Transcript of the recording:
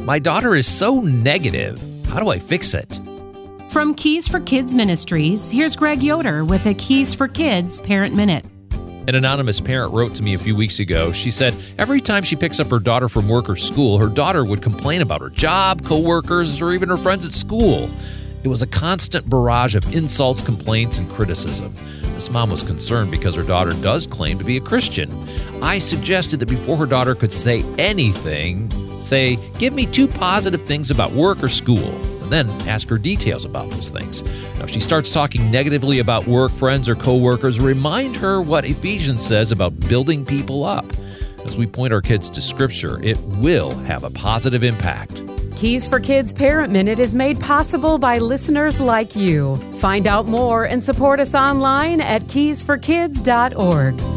My daughter is so negative. How do I fix it? From Keys for Kids Ministries, here's Greg Yoder with a Keys for Kids Parent Minute. An anonymous parent wrote to me a few weeks ago. She said every time she picks up her daughter from work or school, her daughter would complain about her job, coworkers, or even her friends at school. It was a constant barrage of insults, complaints, and criticism. This mom was concerned because her daughter does claim to be a Christian. I suggested that before her daughter could say anything, say, give me 2 positive things about work or school, and then ask her details about those things. Now, if she starts talking negatively about work, friends, or coworkers, remind her what Ephesians says about building people up. As we point our kids to Scripture, it will have a positive impact. Keys for Kids Parent Minute is made possible by listeners like you. Find out more and support us online at keysforkids.org.